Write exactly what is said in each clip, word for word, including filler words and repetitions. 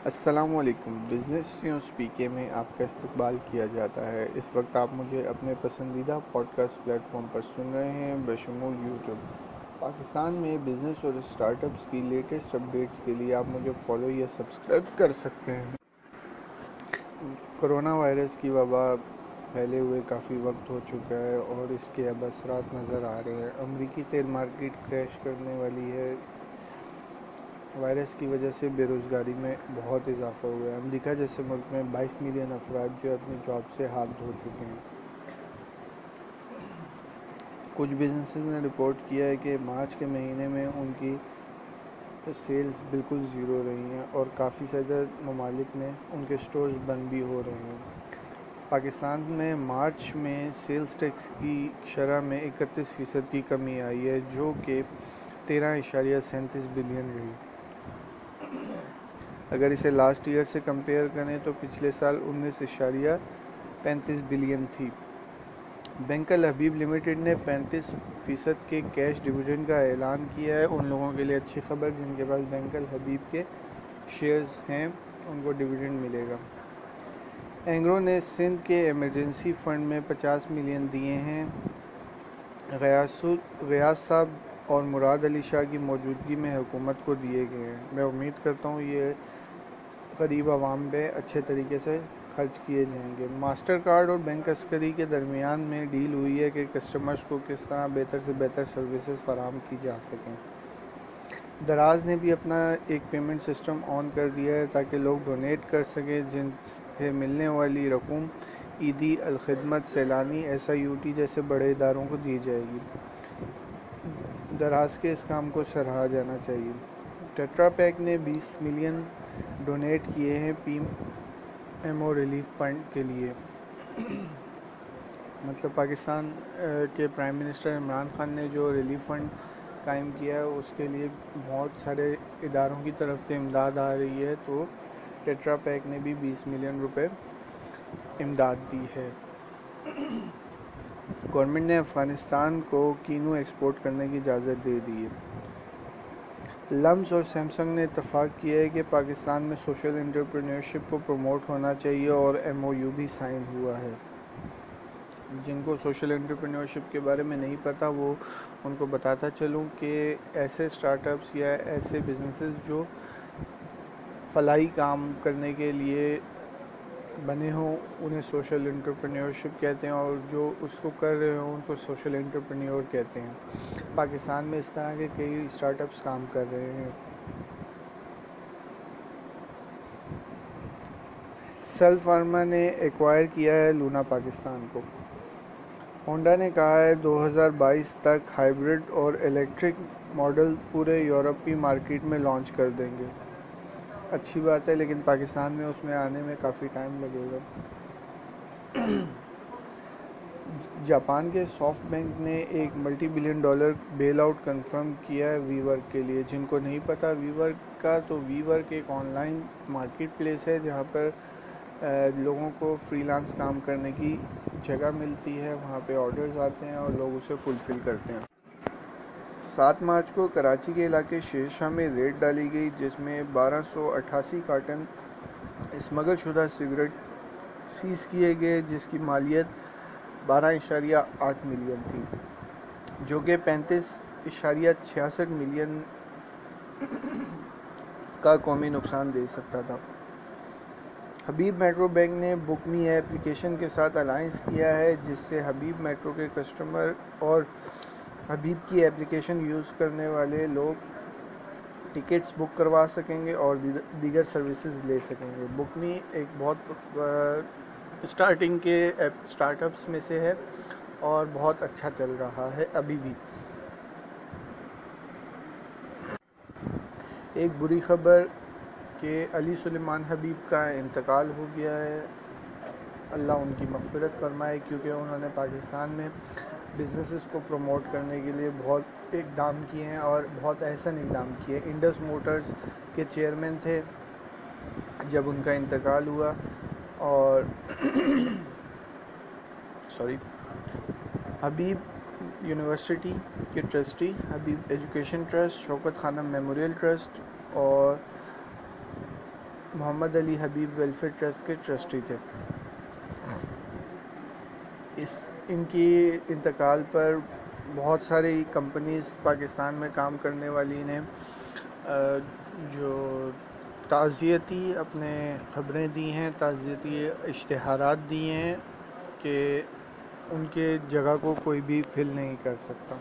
السلام علیکم، business news پی کے میں آپ کا استقبال کیا جاتا ہے۔ اس وقت آپ مجھے اپنے پسندیدہ پوڈ کاسٹ پلیٹ فارم پر سن رہے ہیں، بشمول یوٹیوب۔ پاکستان میں بزنس اور اسٹارٹ اپس کی لیٹسٹ اپڈیٹس کے لیے آپ مجھے فالو یا سبسکرائب کر سکتے ہیں۔ کرونا وائرس کی وبا پھیلے ہوئے کافی وقت ہو چکا ہے اور اس کے اب اثرات نظر آ رہے ہیں۔ امریکی تیل مارکیٹ کریش کرنے والی ہے۔ وائرس کی وجہ سے بے روزگاری میں بہت اضافہ ہوا ہے۔ امریکہ جیسے ملک میں بائیس ملین افراد جو اپنی جاب سے ہاتھ دھو چکے ہیں۔ کچھ بزنسز نے رپورٹ کیا ہے کہ مارچ کے مہینے میں ان کی سیلز بالکل زیرو رہی ہیں اور کافی زیادہ ممالک میں ان کے سٹورز بند بھی ہو رہے ہیں۔ پاکستان میں مارچ میں سیلز ٹیکس کی شرح میں اکتیس فیصد کی کمی آئی ہے، جو کہ تیرہ اشاریہ سینتیس بلین رہی۔ اگر اسے لاسٹ ایئر سے کمپیئر کریں تو پچھلے سال انیس اشاریہ پینتیس بلین تھی۔ بینک الحبیب لمیٹڈ نے پینتیس فیصد کے کیش ڈویڈنڈ کا اعلان کیا ہے۔ ان لوگوں کے لیے اچھی خبر جن کے پاس بینک الحبیب کے شیئرز ہیں، ان کو ڈویڈنڈ ملے گا۔ اینگرو نے سندھ کے ایمرجنسی فنڈ میں پچاس ملین دیے ہیں۔ غیاث صاحب اور مراد علی شاہ کی موجودگی میں حکومت کو دیے گئے ہیں۔ میں امید کرتا ہوں یہ غریب عوام پہ اچھے طریقے سے خرچ کیے جائیں گے۔ ماسٹر کارڈ اور بینک عسکری کے درمیان میں ڈیل ہوئی ہے کہ کسٹمرز کو کس طرح بہتر سے بہتر سروسز فراہم کی جا سکیں۔ دراز نے بھی اپنا ایک پیمنٹ سسٹم آن کر دیا ہے تاکہ لوگ ڈونیٹ کر سکیں، جن سے ملنے والی رقم عیدی، Alkhidmat, Saylani, S I U T جیسے بڑے اداروں کو دی جائے گی۔ دراز کے اس کام کو سراہا جانا چاہیے۔ ٹیٹرا پیک نے بیس ملین ڈونیٹ کیے ہیں P M O relief fund کے لیے۔ مطلب پاکستان کے پرائم منسٹر عمران خان نے جو ریلیف فنڈ قائم کیا ہے اس کے لیے بہت سارے اداروں کی طرف سے امداد آ رہی ہے، تو ٹیٹرا پیک نے بھی بیس ملین روپے امداد دی ہے۔ گورنمنٹ نے افغانستان کو کینو ایکسپورٹ کرنے کی اجازت دے دی ہے۔ لمز اور سیمسنگ نے اتفاق کیا ہے کہ پاکستان میں سوشل انٹرپرینیورشپ کو پروموٹ ہونا چاہیے اور ایم او یو بھی سائن ہوا ہے۔ جن کو سوشل انٹرپرینیورشپ کے بارے میں نہیں پتہ، وہ ان کو بتاتا چلوں کہ ایسے اسٹارٹ اپس یا ایسے بزنسز جو فلاحی کام کرنے کے لیے بنے ہوں انہیں سوشل انٹرپرینیورشپ کہتے ہیں، اور جو اس کو کر رہے ہوں ان کو سوشل انٹرپرینیور کہتے ہیں۔ پاکستان میں اس طرح کے کئی اسٹارٹ اپس کام کر رہے ہیں۔ سیل فارما نے ایکوائر کیا ہے لونا پاکستان کو۔ ہونڈا نے کہا ہے دو ہزار بائیس تک ہائیبرڈ اور الیکٹرک ماڈل پورے یورپی مارکیٹ میں لانچ کر دیں گے۔ اچھی بات ہے، لیکن پاکستان میں اس میں آنے میں کافی ٹائم لگے گا۔ جاپان کے سافٹ بینک نے ایک multi billion dollar bailout confirm کیا ہے وی ورک کے لیے۔ جن کو نہیں پتا وی ورک کا، تو وی ورک ایک آن لائن مارکیٹ پلیس ہے جہاں پر لوگوں کو فری لانس کام کرنے کی جگہ ملتی ہے۔ وہاں پہ آرڈرز آتے ہیں اور لوگ اسے فلفل کرتے ہیں۔ سات مارچ کو کراچی کے علاقے شیر شاہ میں ریڈ ڈالی گئی جس میں بارہ سو اٹھاسی کارٹن اسمگل شدہ سگریٹ سیز کیے گئے، جس کی مالیت بارہ اشاریہ آٹھ ملین تھی، جو کہ پینتیس اشاریہ چھیاسٹھ ملین کا قومی نقصان دے سکتا تھا۔ حبیب میٹرو بینک نے بک می ایپلیکیشن کے ساتھ الائنس کیا ہے، جس سے حبیب میٹرو کے کسٹمر اور حبیب کی ایپلیکیشن یوز کرنے والے لوگ ٹکٹس بک کروا سکیں گے اور دیگر سروسز لے سکیں گے۔ بک می ایک بہت اسٹارٹنگ کے اسٹارٹ اپس میں سے ہے اور بہت اچھا چل رہا ہے ابھی بھی۔ ایک بری خبر کہ علی سلیمان حبیب کا انتقال ہو گیا ہے۔ اللہ ان کی مغفرت فرمائے، کیونکہ انہوں نے پاکستان میں بزنسز کو پروموٹ کرنے کے لیے بہت اقدام کیے ہیں اور بہت احسن اقدام کیے۔ انڈس موٹرز کے چیئرمین تھے جب ان کا انتقال ہوا، اور سوری حبیب یونیورسٹی کے trustee, Habib education trust, Shaukat Khanum memorial trust اور محمد علی حبیب ویلفیئر ٹرسٹ کے ٹرسٹی تھے. اس ان کی انتقال پر بہت ساری کمپنیز پاکستان میں کام کرنے والی نے جو تعزیتی اپنے خبریں دی ہیں، تعزیتی اشتہارات دیے ہیں کہ ان کے جگہ کو کوئی بھی فل نہیں کر سکتا.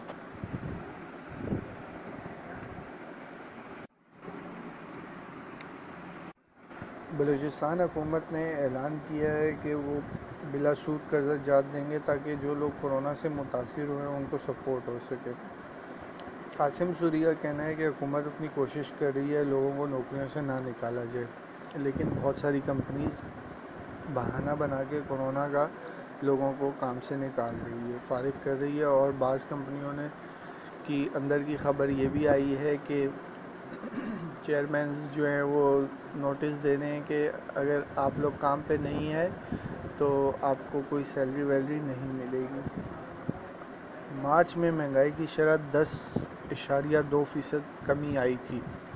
بلوچستان حکومت نے اعلان کیا ہے کہ وہ بلا سود قرضہ جات دیں گے تاکہ جو لوگ کورونا سے متاثر ہوئے ہیں ان کو سپورٹ ہو سکے. قاسم سوری کا کہنا ہے کہ حکومت اپنی کوشش کر رہی ہے لوگوں کو نوکریوں سے نہ نکالا جائے، لیکن بہت ساری کمپنیز بہانہ بنا کے کورونا کا لوگوں کو کام سے نکال رہی ہے، فارغ کر رہی ہے. اور بعض کمپنیوں نے کی اندر کی خبر یہ بھی آئی ہے کہ چیئرمینز جو ہیں وہ نوٹس دے رہے ہیں کہ اگر آپ لوگ کام پہ نہیں ہیں تو آپ کو کوئی سیلری ویلری نہیں ملے گی. مارچ میں مہنگائی کی شرح دس اشاریہ دو فیصد کمی آئی تھی.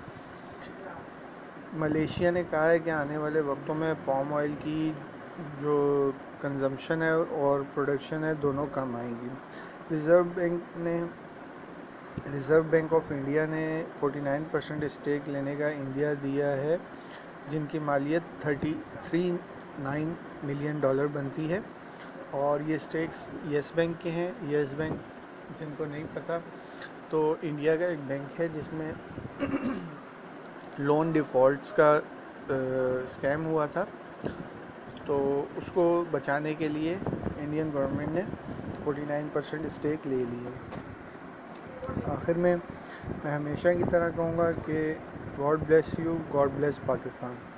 ملیشیا نے کہا ہے کہ آنے والے وقتوں میں پام آئل کی جو کنزمپشن ہے اور پروڈکشن ہے دونوں کم آئیں گی. ریزرو بینک نے ریزرو بینک آف انڈیا نے فورٹی نائن پرسنٹ اسٹیک لینے کا انڈیا دیا ہے، جن کی مالیت thirty three nine million dollar بنتی ہے. اور یہ اسٹیکس یس بینک کے ہیں. یس بینک جن کو نہیں پتہ تو انڈیا کا ایک بینک ہے جس میں لون ڈیفالٹس کا اسکیم ہوا تھا، تو اس کو بچانے کے لیے انڈین گورنمنٹ نے فورٹی نائن پرسنٹ اسٹیک لے لی ہے. آخر میں میں ہمیشہ کی طرح کہوں گا کہ God bless you, God bless Pakistan.